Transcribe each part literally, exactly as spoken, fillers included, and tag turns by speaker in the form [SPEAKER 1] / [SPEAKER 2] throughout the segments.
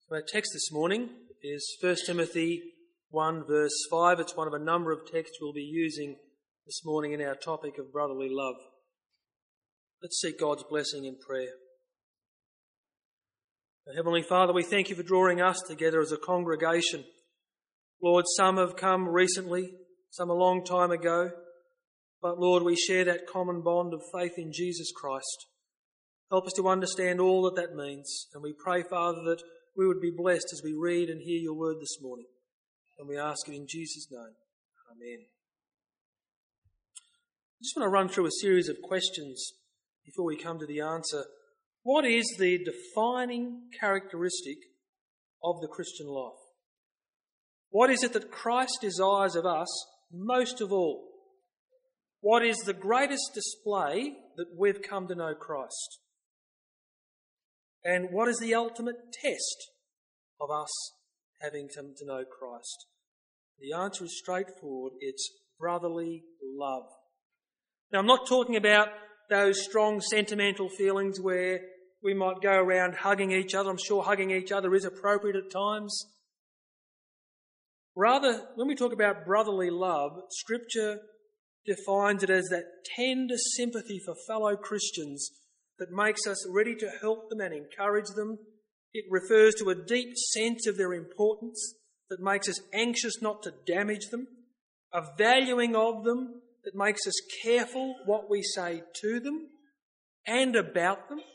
[SPEAKER 1] Our text this morning is First Timothy one verse five. It's one of a number of texts we'll be using this morning in our topic of brotherly love. Let's seek God's blessing in prayer. Our Heavenly Father, we thank you for drawing us together as a congregation. Lord, some have come recently, some a long time ago, but Lord, we share that common bond of faith in Jesus Christ. Help us to understand all that that means, and we pray, Father, that we would be blessed as we read and hear your word this morning. And we ask it in Jesus' name. Amen. I just want to run through a series of questions before we come to the answer. What is the defining characteristic of the Christian life? What is it that Christ desires of us most of all? What is the greatest display that we've come to know Christ? And what is the ultimate test of us having come to know Christ? The answer is straightforward. It's brotherly love. Now, I'm not talking about those strong sentimental feelings where we might go around hugging each other. I'm sure hugging each other is appropriate at times. Rather, when we talk about brotherly love, Scripture defines it as that tender sympathy for fellow Christians that makes us ready to help them and encourage them. It refers to a deep sense of their importance that makes us anxious not to damage them, a valuing of them that makes us careful what we say to them and about them,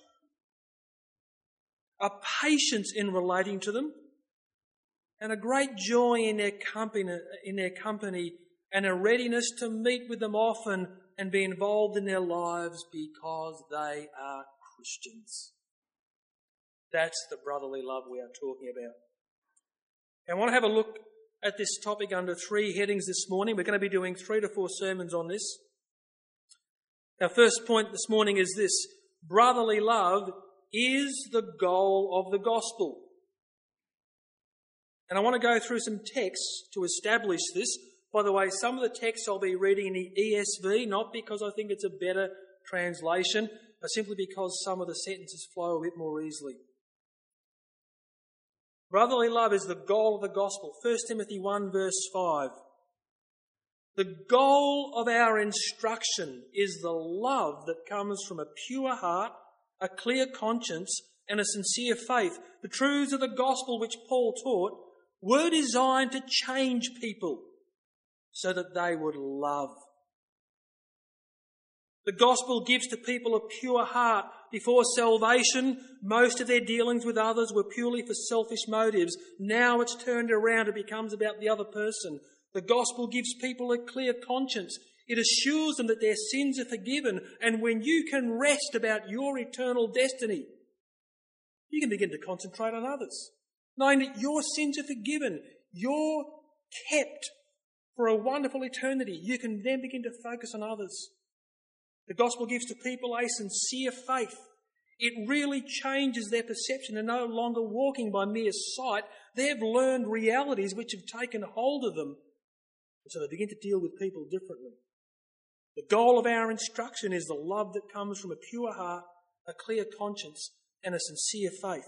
[SPEAKER 1] a patience in relating to them, and a great joy in their company, in their company and a readiness to meet with them often and be involved in their lives because they are Christians. That's the brotherly love we are talking about. And I want to have a look at this topic under three headings this morning. We're going to be doing three to four sermons on this. Our first point this morning is this: brotherly love is the goal of the gospel. And I want to go through some texts to establish this. By the way, some of the texts I'll be reading in the E S V, not because I think it's a better translation, but simply because some of the sentences flow a bit more easily. Brotherly love is the goal of the gospel. First Timothy one verse five. The goal of our instruction is the love that comes from a pure heart, a clear conscience, and a sincere faith. The truths of the gospel which Paul taught were designed to change people so that they would love. The gospel gives to people a pure heart. Before salvation, most of their dealings with others were purely for selfish motives. Now it's turned around. It becomes about the other person. The gospel gives people a clear conscience. It assures them that their sins are forgiven. And when you can rest about your eternal destiny, you can begin to concentrate on others, knowing that your sins are forgiven. You're kept for a wonderful eternity. You can then begin to focus on others. The gospel gives to people a sincere faith. It really changes their perception. They're no longer walking by mere sight. They've learned realities which have taken hold of them. So they begin to deal with people differently. The goal of our instruction is the love that comes from a pure heart, a clear conscience, and a sincere faith.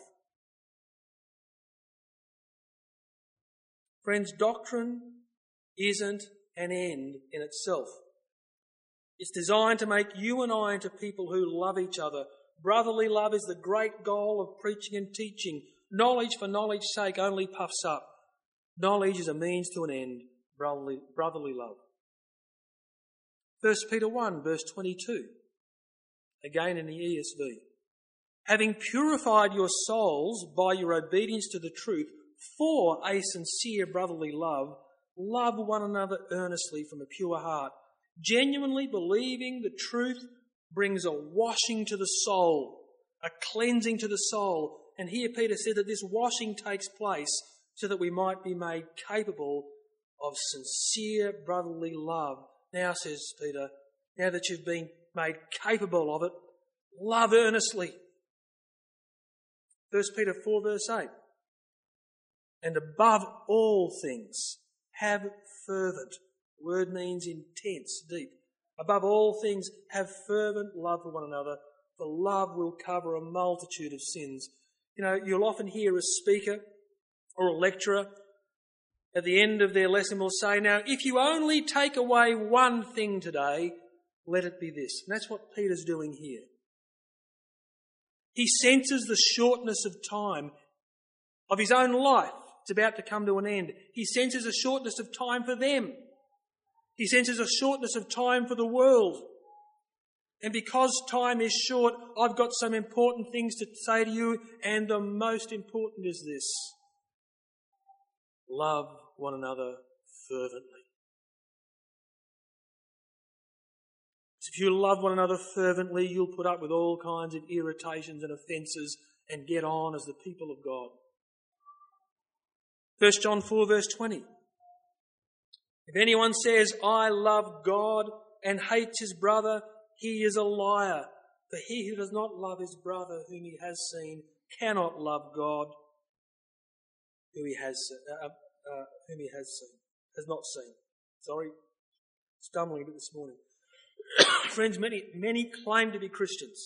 [SPEAKER 1] Friends, doctrine isn't an end in itself. It's designed to make you and I into people who love each other. Brotherly love is the great goal of preaching and teaching. Knowledge for knowledge's sake only puffs up. Knowledge is a means to an end. Brotherly, brotherly love. First Peter one, verse twenty-two. Again in the E S V. Having purified your souls by your obedience to the truth for a sincere brotherly love, love one another earnestly from a pure heart. Genuinely believing the truth brings a washing to the soul, a cleansing to the soul. And here Peter said that this washing takes place so that we might be made capable of sincere brotherly love. Now, says Peter, now that you've been made capable of it, love earnestly. First Peter four verse eight. And above all things, have fervent. The word means intense, deep. Above all things, have fervent love for one another, for love will cover a multitude of sins. You know, you'll often hear a speaker or a lecturer at the end of their lesson will say, now, if you only take away one thing today, let it be this. And that's what Peter's doing here. He senses the shortness of time of his own life. It's about to come to an end. He senses a shortness of time for them. He senses a shortness of time for the world. And because time is short, I've got some important things to say to you, and the most important is this. Love one another fervently. If you love one another fervently, you'll put up with all kinds of irritations and offences and get on as the people of God. First John four verse twenty. If anyone says, I love God and hates his brother, he is a liar. For he who does not love his brother whom he has seen cannot love God who he has uh, uh, whom he has seen, has not seen. Sorry, stumbling a bit this morning. Friends, many, many claim to be Christians.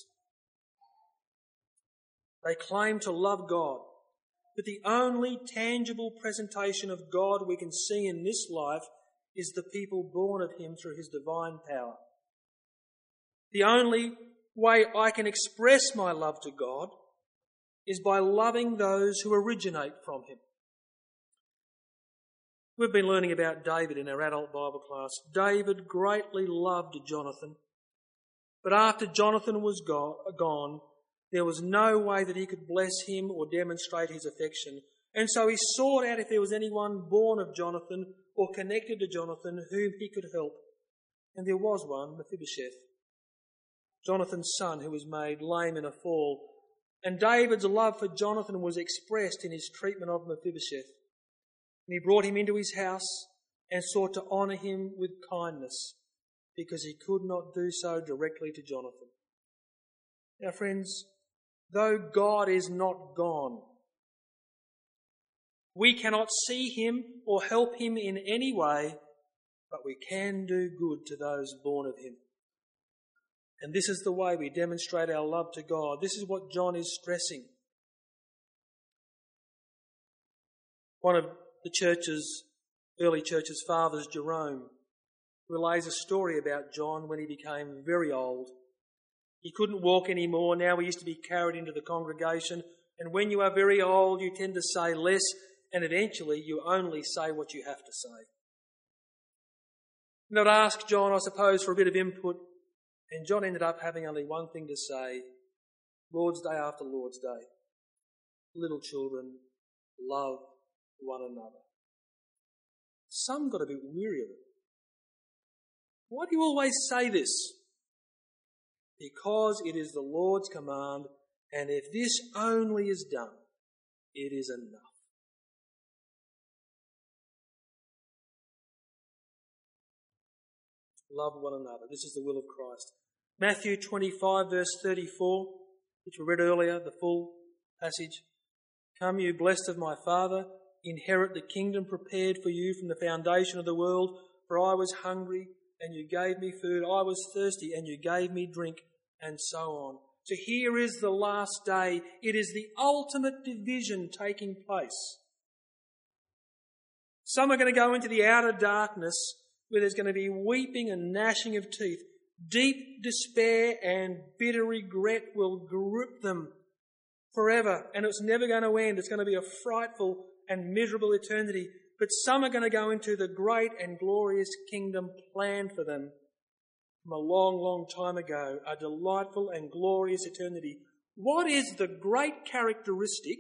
[SPEAKER 1] They claim to love God. But the only tangible presentation of God we can see in this life is the people born of him through his divine power. The only way I can express my love to God is by loving those who originate from him. We've been learning about David in our adult Bible class. David greatly loved Jonathan, but after Jonathan was gone, there was no way that he could bless him or demonstrate his affection. And so he sought out if there was anyone born of Jonathan or connected to Jonathan whom he could help. And there was one, Mephibosheth, Jonathan's son, who was made lame in a fall. And David's love for Jonathan was expressed in his treatment of Mephibosheth. And he brought him into his house and sought to honour him with kindness because he could not do so directly to Jonathan. Now, friends, though God is not gone, we cannot see him or help him in any way, but we can do good to those born of him. And this is the way we demonstrate our love to God. This is what John is stressing. One of the church's, early church's fathers, Jerome, relays a story about John when he became very old. He couldn't walk anymore. Now he used to be carried into the congregation. And when you are very old, you tend to say less, and eventually you only say what you have to say. And they'd ask John, I suppose, for a bit of input, and John ended up having only one thing to say: Lord's Day after Lord's Day. Little children, love one another. Some got a bit weary of it. Why do you always say this? Because it is the Lord's command, and if this only is done, it is enough. Love one another. This is the will of Christ. Matthew twenty-five verse thirty-four, which we read earlier, the full passage. Come, you blessed of my Father, inherit the kingdom prepared for you from the foundation of the world. For I was hungry, and you gave me food. I was thirsty, and you gave me drink, and so on. So here is the last day. It is the ultimate division taking place. Some are going to go into the outer darkness where there's going to be weeping and gnashing of teeth. Deep despair and bitter regret will grip them forever, and it's never going to end. It's going to be a frightful and miserable eternity. But some are going to go into the great and glorious kingdom planned for them from a long, long time ago, a delightful and glorious eternity. What is the great characteristic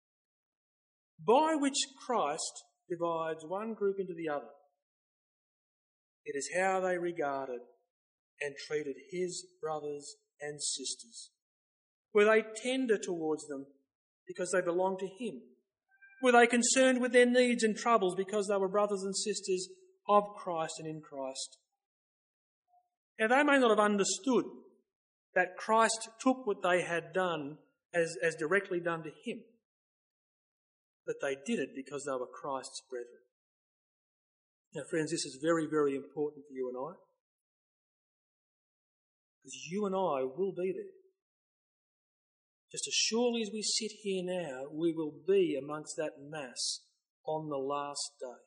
[SPEAKER 1] by which Christ divides one group into the other? It is how they regarded and treated his brothers and sisters. Were they tender towards them because they belonged to him? Were they concerned with their needs and troubles because they were brothers and sisters of Christ and in Christ? Now, they may not have understood that Christ took what they had done as, as directly done to him, but they did it because they were Christ's brethren. Now, friends, this is very, very important for you and I, because you and I will be there. just as surely as we sit here now, we will be amongst that mass on the last day.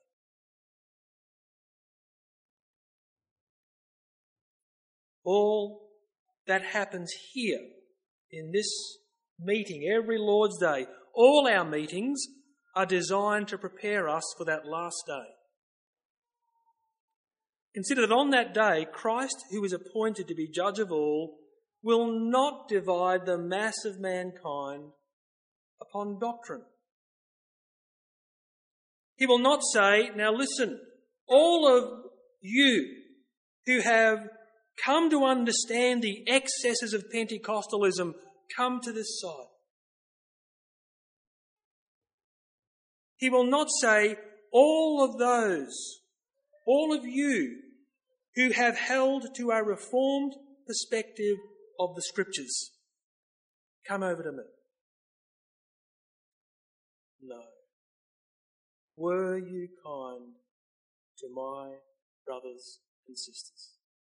[SPEAKER 1] All that happens here in this meeting, every Lord's Day, all our meetings are designed to prepare us for that last day. Consider that on that day, Christ, who is appointed to be judge of all, will not divide the mass of mankind upon doctrine. He will not say, now listen, all of you who have come to understand the excesses of Pentecostalism, come to this side. He will not say, all of those, all of you who have held to a reformed perspective of the Scriptures, come over to me. No. Were you kind to my brothers and sisters?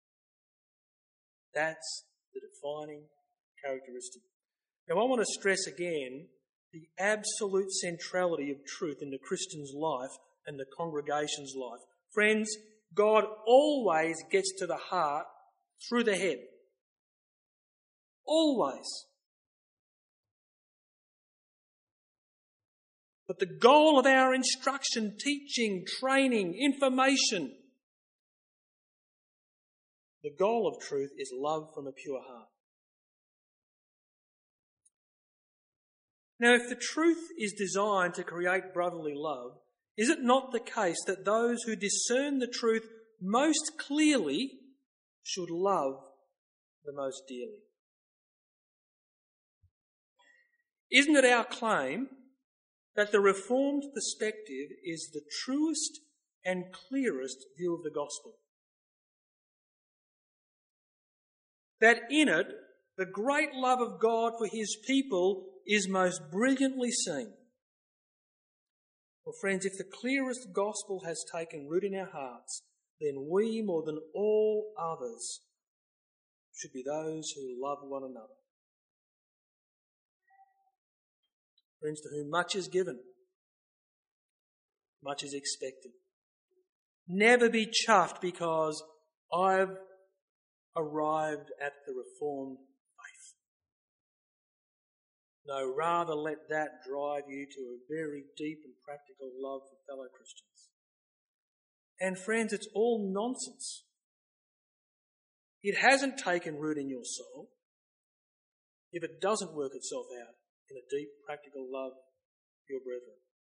[SPEAKER 1] That's the defining characteristic. Now, I want to stress again the absolute centrality of truth in the Christian's life and the congregation's life. Friends, God always gets to the heart through the head. Always. But the goal of our instruction, teaching, training, information, the goal of truth is love from a pure heart. Now, if the truth is designed to create brotherly love, is it not the case that those who discern the truth most clearly should love the most dearly? Isn't it our claim that the Reformed perspective is the truest and clearest view of the gospel? That in it, the great love of God for his people is most brilliantly seen. Well, friends, if the clearest gospel has taken root in our hearts, then we, more than all others, should be those who love one another. Friends, to whom much is given, much is expected. Never be chuffed because I've arrived at the Reformed faith. No, rather let that drive you to a very deep and practical love for fellow Christians. And friends, it's all nonsense. It hasn't taken root in your soul if it doesn't work itself out in a deep, practical love for your brethren.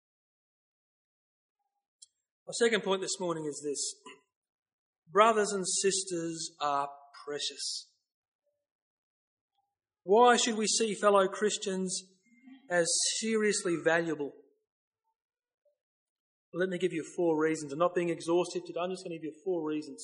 [SPEAKER 1] My second point this morning is this. Brothers and sisters are precious. Why should we see fellow Christians as seriously valuable? Well, let me give you four reasons. I'm not being exhaustive today. I'm just going to give you four reasons.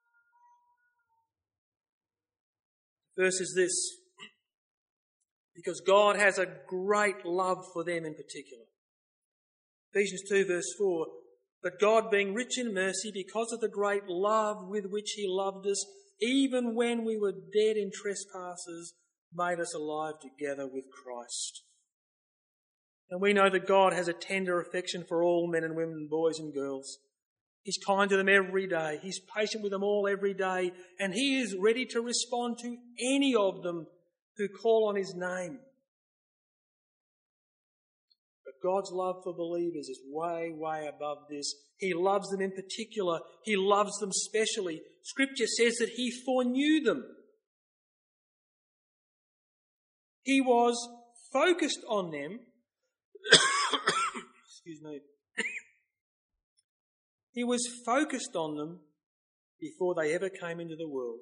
[SPEAKER 1] First is this. Because God has a great love for them in particular. Ephesians two verse four. But God, being rich in mercy, because of the great love with which he loved us, even when we were dead in trespasses, made us alive together with Christ. And we know that God has a tender affection for all men and women, boys and girls. He's kind to them every day. He's patient with them all every day. And he is ready to respond to any of them who call on his name. But God's love for believers is way, way above this. He loves them in particular. He loves them specially. Scripture says that he foreknew them. He was focused on them. Excuse me. He was focused on them before they ever came into the world.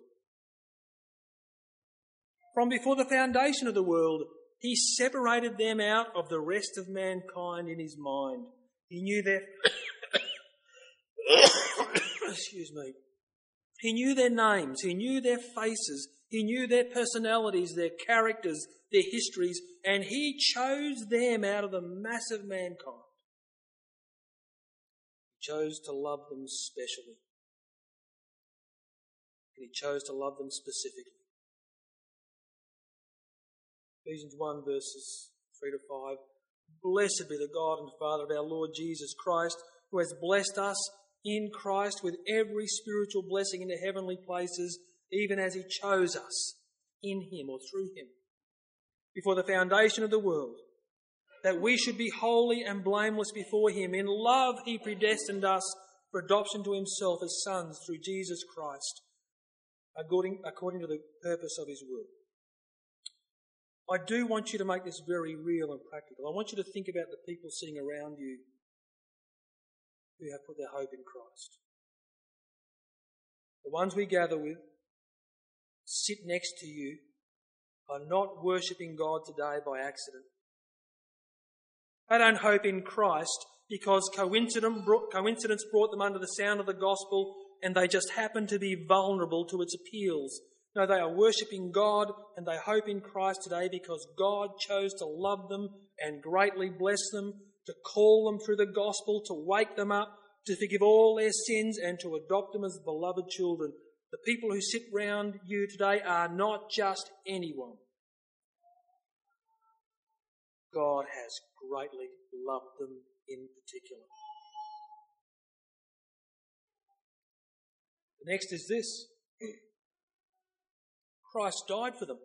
[SPEAKER 1] From before the foundation of the world, he separated them out of the rest of mankind in his mind. He knew their... Excuse me. He knew their names. He knew their faces. He knew their personalities, their characters, their histories, and he chose them out of the mass of mankind. He chose to love them specially. And he chose to love them specifically. Ephesians one verses three to five. Blessed be the God and Father of our Lord Jesus Christ, who has blessed us in Christ with every spiritual blessing in the heavenly places, even as he chose us in him or through him, before the foundation of the world, that we should be holy and blameless before him. In love he predestined us for adoption to himself as sons through Jesus Christ, according, according to the purpose of his will. I do want you to make this very real and practical. I want you to think about the people sitting around you who have put their hope in Christ. The ones we gather with, sit next to you, are not worshipping God today by accident. They don't hope in Christ because coincidence brought them under the sound of the gospel and they just happen to be vulnerable to its appeals. No, they are worshipping God and they hope in Christ today because God chose to love them and greatly bless them, to call them through the gospel, to wake them up, to forgive all their sins and to adopt them as beloved children. The people who sit round you today are not just anyone. God has greatly loved them in particular. The next is this. Christ died for them.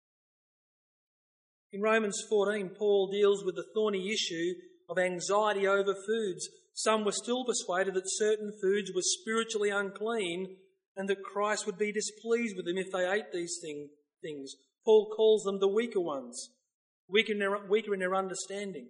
[SPEAKER 1] In Romans fourteen, Paul deals with the thorny issue of anxiety over foods. Some were still persuaded that certain foods were spiritually unclean and that Christ would be displeased with them if they ate these thing, things. Paul calls them the weaker ones, weaker in, their, weaker in their understanding.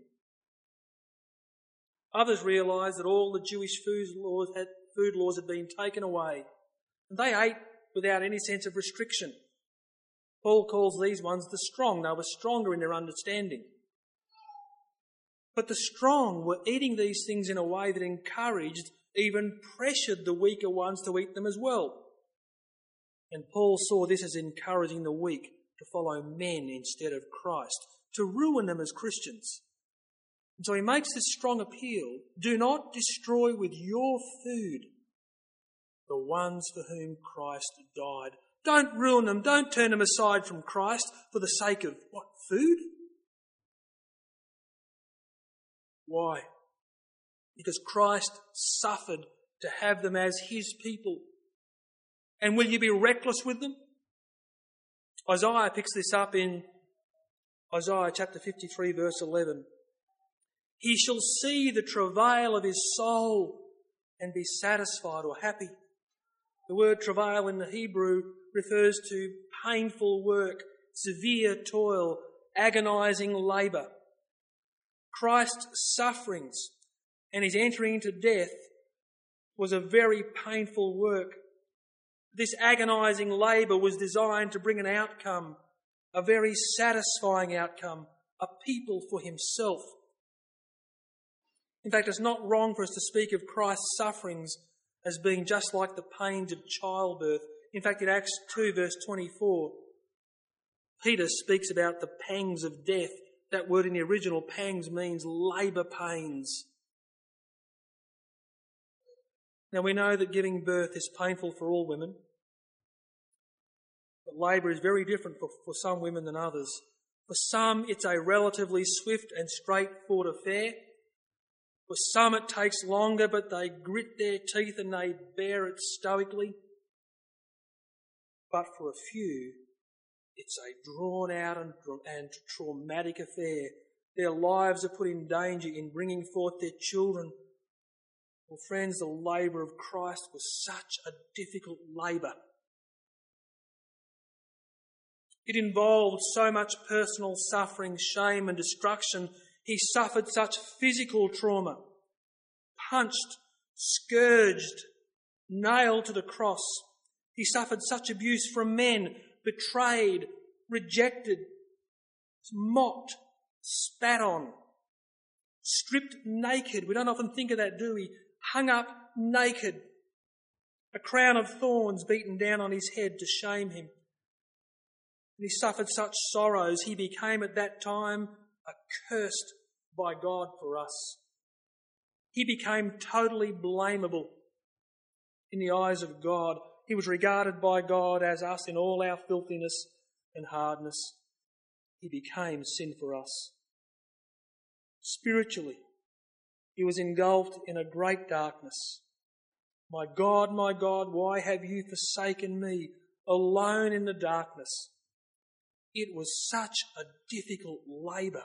[SPEAKER 1] Others realised that all the Jewish food laws, had, food laws had been taken away, and they ate without any sense of restriction. Paul calls these ones the strong. They were stronger in their understanding. But the strong were eating these things in a way that encouraged, even pressured the weaker ones to eat them as well. And Paul saw this as encouraging the weak to follow men instead of Christ, to ruin them as Christians. And so he makes this strong appeal: do not destroy with your food the ones for whom Christ died. Don't ruin them. Don't turn them aside from Christ for the sake of, what, food? Why? Because Christ suffered to have them as his people. And will you be reckless with them? Isaiah picks this up in Isaiah chapter fifty-three verse eleven. He shall see the travail of his soul and be satisfied or happy. The word travail in the Hebrew refers to painful work, severe toil, agonising labour. Christ's sufferings and his entering into death was a very painful work. This agonising labour was designed to bring an outcome, a very satisfying outcome, a people for himself. In fact, it's not wrong for us to speak of Christ's sufferings as being just like the pains of childbirth. In fact, in Acts two verse twenty-four, Peter speaks about the pangs of death. That word in the original, pangs, means labour pains. Now we know that giving birth is painful for all women, but labour is very different for, for some women than others. For some, it's a relatively swift and straightforward affair. For some, it takes longer, but they grit their teeth and they bear it stoically. But for a few, it's a drawn-out and, and traumatic affair. Their lives are put in danger in bringing forth their children. Well, friends, the labour of Christ was such a difficult labour. It involved so much personal suffering, shame and destruction. He suffered such physical trauma, punched, scourged, nailed to the cross. He suffered such abuse from men, betrayed, rejected, mocked, spat on, stripped naked. We don't often think of that, do we? Hung up naked, a crown of thorns beaten down on his head to shame him. And he suffered such sorrows, he became at that time accursed by God for us. He became totally blamable in the eyes of God. He was regarded by God as us in all our filthiness and hardness. he became sin for us. Spiritually, he was engulfed in a great darkness. My God, my God, why have you forsaken me, alone in the darkness? It was such a difficult labour.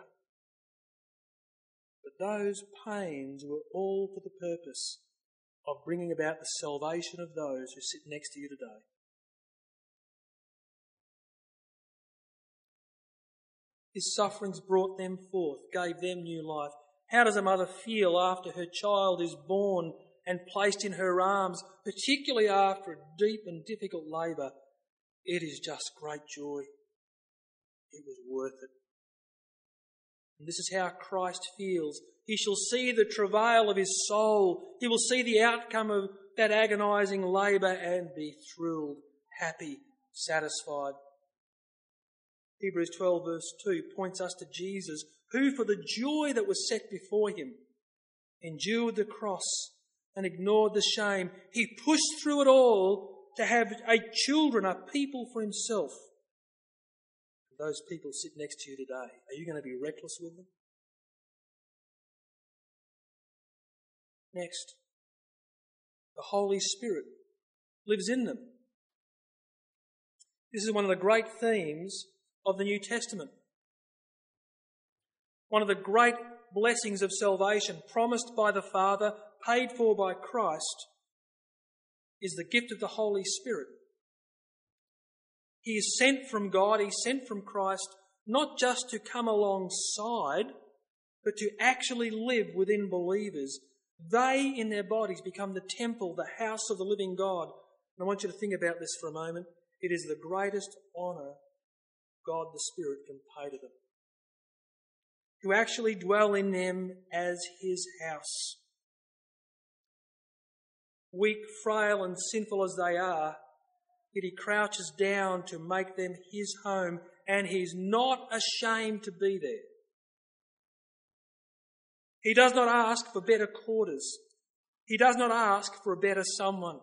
[SPEAKER 1] But those pains were all for the purpose of bringing about the salvation of those who sit next to you today. His sufferings brought them forth, gave them new life. How does a mother feel after her child is born and placed in her arms, particularly after a deep and difficult labour? It is just great joy. It was worth it. And this is how Christ feels. He shall see the travail of his soul. He will see the outcome of that agonising labour and be thrilled, happy, satisfied. Hebrews twelve verse two points us to Jesus, who for the joy that was set before him endured the cross and ignored the shame. He pushed through it all to have a children, a people for himself. Those people sit next to you today. Are you going to be reckless with them? Next, the Holy Spirit lives in them. This is one of the great themes of the New Testament. One of the great blessings of salvation promised by the Father, paid for by Christ, is the gift of the Holy Spirit. He is sent from God, he's sent from Christ, not just to come alongside, but to actually live within believers. They, in their bodies, become the temple, the house of the living God. And I want you to think about this for a moment. It is the greatest honour God the Spirit can pay to them. To actually dwell in them as his house. Weak, frail and sinful as they are, yet he crouches down to make them his home, and he's not ashamed to be there. He does not ask for better quarters. He does not ask for a better someone.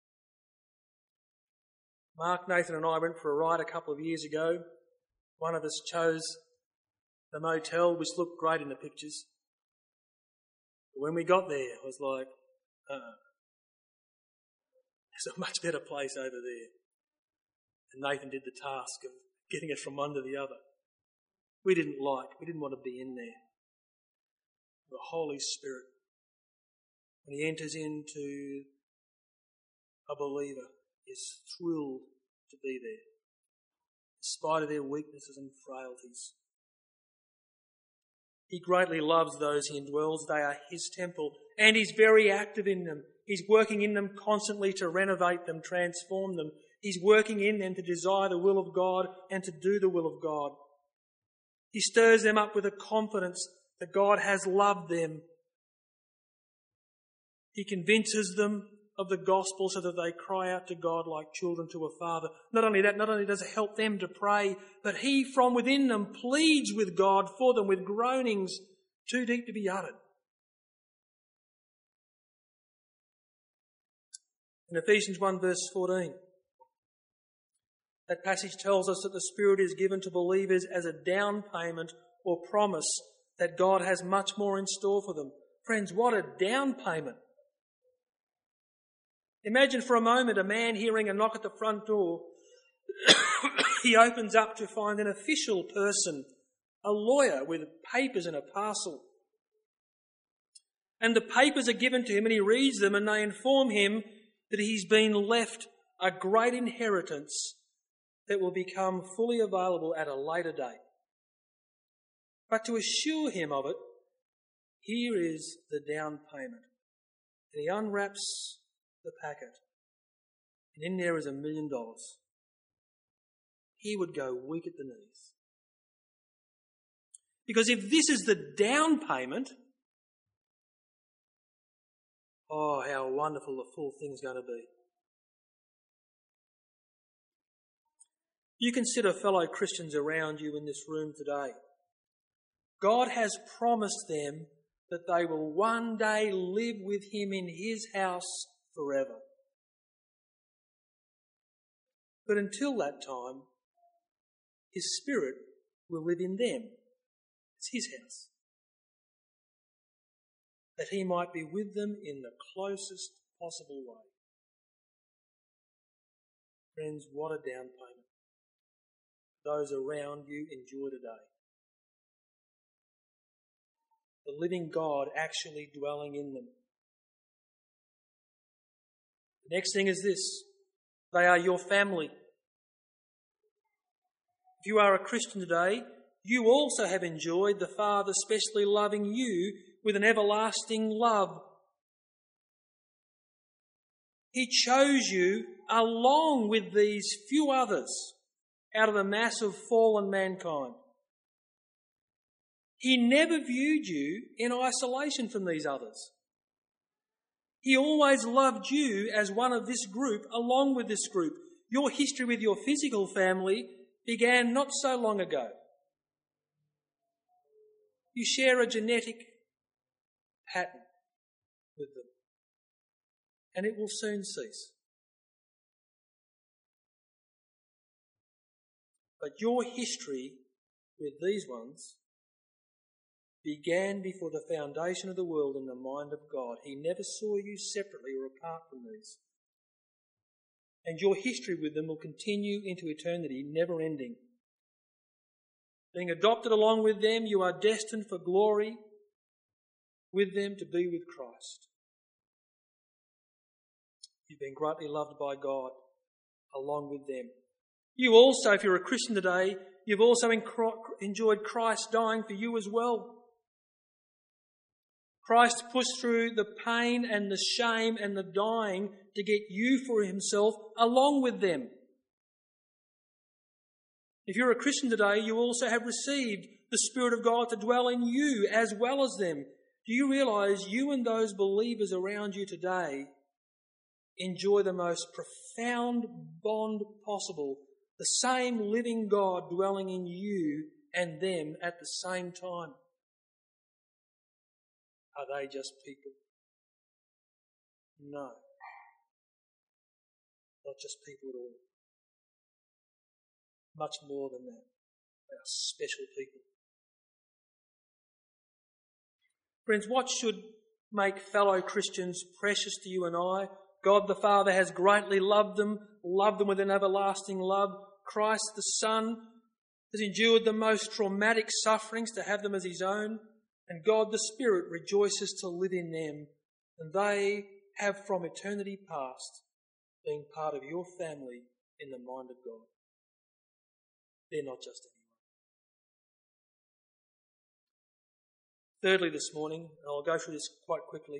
[SPEAKER 1] Mark, Nathan and I went for a ride a couple of years ago. One of us chose the motel, which looked great in the pictures. But when we got there, I was like, uh, there's a much better place over there. And Nathan did the task of getting us from one to the other. We didn't like, we didn't want to be in there. The Holy Spirit, when he enters into a believer, is thrilled to be there, in spite of their weaknesses and frailties. He greatly loves those he indwells. They are his temple, and he's very active in them. He's working in them constantly to renovate them, transform them. He's working in them to desire the will of God and to do the will of God. He stirs them up with a confidence that God has loved them. He convinces them of the gospel so that they cry out to God like children to a father. Not only that, not only does it help them to pray, but he from within them pleads with God for them with groanings too deep to be uttered. In Ephesians one verse fourteen, that passage tells us that the Spirit is given to believers as a down payment or promise that God has much more in store for them. Friends, what a down payment. Imagine for a moment a man hearing a knock at the front door. He opens up to find an official person, a lawyer with papers in a parcel. And the papers are given to him and he reads them and they inform him that he's been left a great inheritance that will become fully available at a later date. But to assure him of it, here is the down payment. And he unwraps the packet. And in there is a million dollars. He would go weak at the knees. Because if this is the down payment, oh, how wonderful the full thing's going to be. You consider fellow Christians around you in this room today. God has promised them that they will one day live with him in his house forever. But until that time, his Spirit will live in them. It's his house. That he might be with them in the closest possible way. Friends, what a down payment those around you enjoy today. The living God actually dwelling in them. The next thing is this: they are your family. If you are a Christian today, you also have enjoyed the Father specially loving you with an everlasting love. He chose you along with these few others out of the mass of fallen mankind. He never viewed you in isolation from these others. He always loved you as one of this group, along with this group. Your history with your physical family began not so long ago. You share a genetic pattern with them, and it will soon cease. But your history with these ones began before the foundation of the world in the mind of God. He never saw you separately or apart from these. And your history with them will continue into eternity, never ending. Being adopted along with them, you are destined for glory with them, to be with Christ. You've been greatly loved by God along with them. You also, if you're a Christian today, you've also enjoyed Christ dying for you as well. Christ pushed through the pain and the shame and the dying to get you for himself along with them. If you're a Christian today, you also have received the Spirit of God to dwell in you as well as them. Do you realise you and those believers around you today enjoy the most profound bond possible? The same living God dwelling in you and them at the same time. Are they just people? No. Not just people at all. Much more than that. They are special people. Friends, what should make fellow Christians precious to you and I? God the Father has greatly loved them, loved them with an everlasting love. Christ the Son has endured the most traumatic sufferings to have them as his own. And God the Spirit rejoices to live in them. And they have from eternity past been part of your family in the mind of God. They're not just anyone. Thirdly this morning, and I'll go through this quite quickly.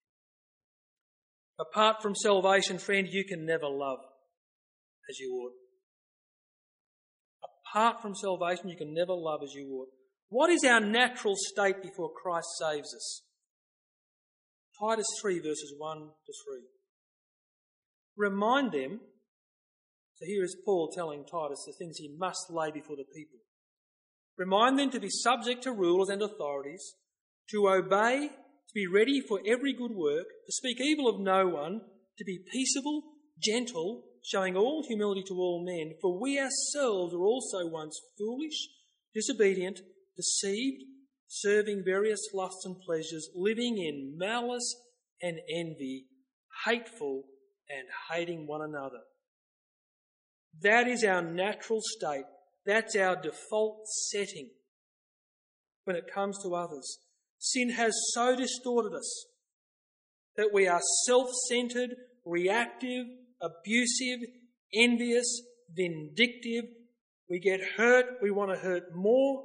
[SPEAKER 1] Apart from salvation, friend, you can never love as you ought. Apart from salvation, you can never love as you ought. What is our natural state before Christ saves us? Titus three, verses one to three. Remind them, so here is Paul telling Titus the things he must lay before the people. Remind them to be subject to rulers and authorities, to obey, to be ready for every good work, to speak evil of no one, to be peaceable, gentle, showing all humility to all men. For we ourselves were also once foolish, disobedient, deceived, serving various lusts and pleasures, living in malice and envy, hateful and hating one another. That is our natural state. That's our default setting when it comes to others. Sin has so distorted us that we are self-centred, reactive, abusive, envious, vindictive. We get hurt, we want to hurt more.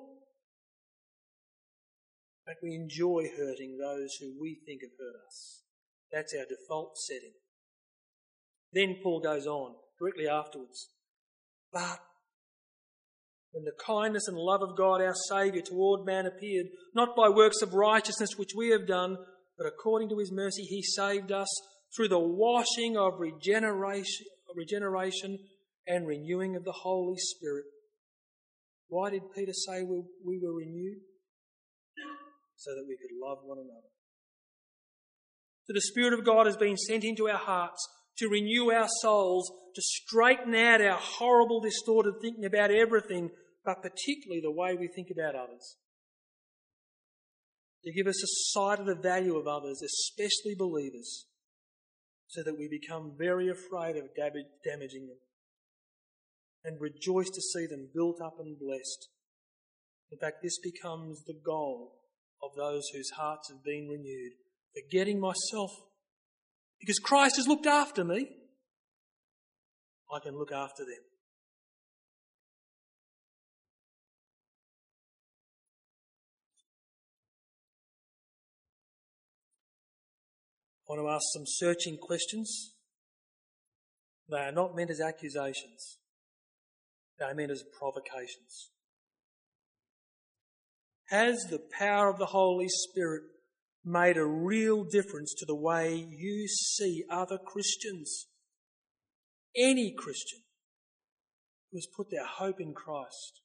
[SPEAKER 1] But we enjoy hurting those who we think have hurt us. That's our default setting. Then Paul goes on, directly afterwards. But when the kindness and love of God our Saviour toward man appeared, not by works of righteousness which we have done, but according to his mercy he saved us through the washing of regeneration, regeneration and renewing of the Holy Spirit. Why did Peter say we, we were renewed? So that we could love one another. So the Spirit of God has been sent into our hearts to renew our souls, to straighten out our horrible, distorted thinking about everything, but particularly the way we think about others. To give us a sight of the value of others, especially believers, so that we become very afraid of damaging them and rejoice to see them built up and blessed. In fact, this becomes the goal of those whose hearts have been renewed, forgetting myself. Because Christ has looked after me, I can look after them. I want to ask some searching questions. They are not meant as accusations. They are meant as provocations. Has the power of the Holy Spirit made a real difference to the way you see other Christians? Any Christian who has put their hope in Christ.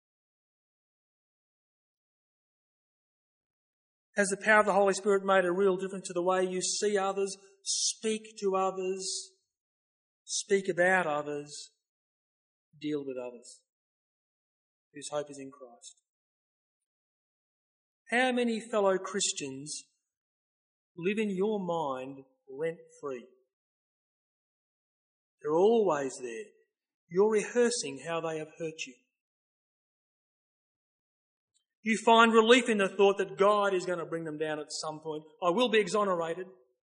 [SPEAKER 1] Has the power of the Holy Spirit made a real difference to the way you see others, speak to others, speak about others, deal with others whose hope is in Christ? How many fellow Christians live in your mind rent-free? They're always there. You're rehearsing how they have hurt you. You find relief in the thought that God is going to bring them down at some point. I will be exonerated.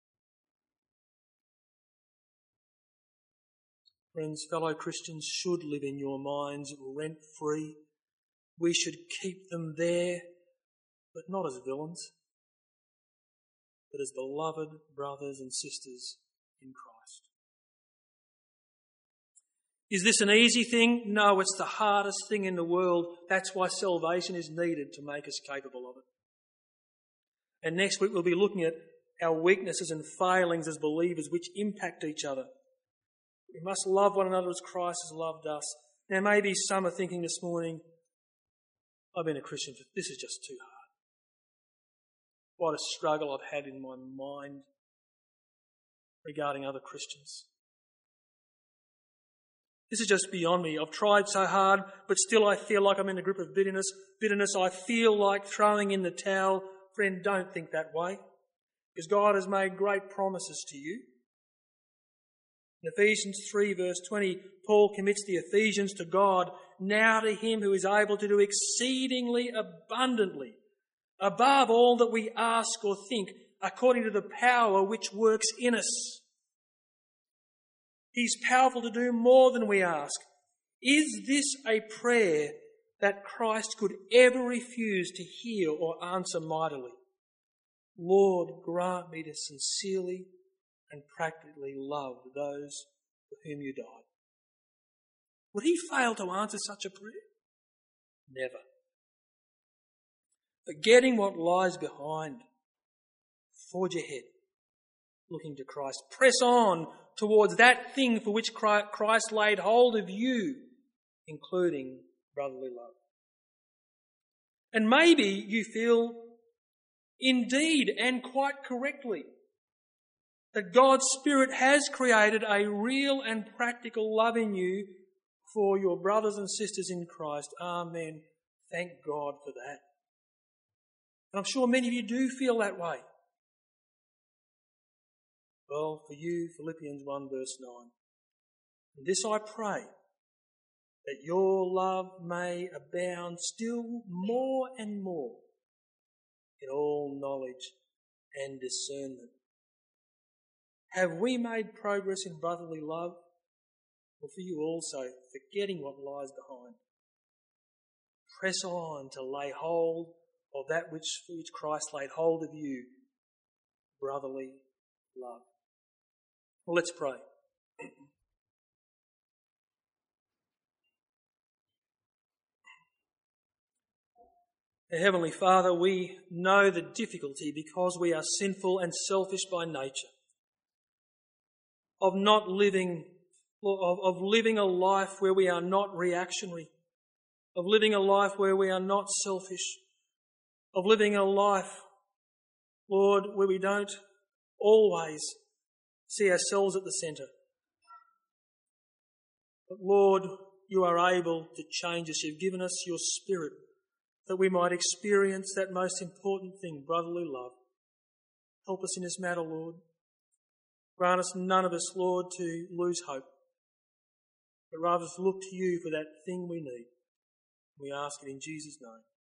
[SPEAKER 1] Friends, fellow Christians should live in your minds rent-free. We should keep them there, but not as villains, but as beloved brothers and sisters in Christ. Is this an easy thing? No, it's the hardest thing in the world. That's why salvation is needed, to make us capable of it. And next week we'll be looking at our weaknesses and failings as believers which impact each other. We must love one another as Christ has loved us. Now maybe some are thinking this morning, I've been a Christian for, this is just too hard. What a struggle I've had in my mind regarding other Christians. This is just beyond me. I've tried so hard, but still I feel like I'm in a grip of bitterness. Bitterness, I feel like throwing in the towel. Friend, don't think that way, because God has made great promises to you. In Ephesians three verse twenty, Paul commits the Ephesians to God, now to him who is able to do exceedingly abundantly, above all that we ask or think, according to the power which works in us. He's powerful to do more than we ask. Is this a prayer that Christ could ever refuse to hear or answer mightily? Lord, grant me to sincerely and practically love those for whom you died. Would he fail to answer such a prayer? Never. Forgetting what lies behind, forge ahead, looking to Christ. Press on towards that thing for which Christ laid hold of you, including brotherly love. And maybe you feel, indeed and quite correctly, that God's Spirit has created a real and practical love in you for your brothers and sisters in Christ. Amen. Thank God for that. And I'm sure many of you do feel that way. Well, for you, Philippians one verse nine. And this I pray, that your love may abound still more and more in all knowledge and discernment. Have we made progress in brotherly love? Or for you also, forgetting what lies behind, press on to lay hold of that which, for which Christ laid hold of you, brotherly love. Well, let's pray. Heavenly Father, we know the difficulty, because we are sinful and selfish by nature, of not living, of, of living a life where we are not reactionary, of living a life where we are not selfish, of living a life, Lord, where we don't always see ourselves at the centre. But Lord, you are able to change us. You've given us your Spirit that we might experience that most important thing, brotherly love. Help us in this matter, Lord. Grant us, none of us, Lord, to lose hope, but rather to look to you for that thing we need. We ask it in Jesus' name.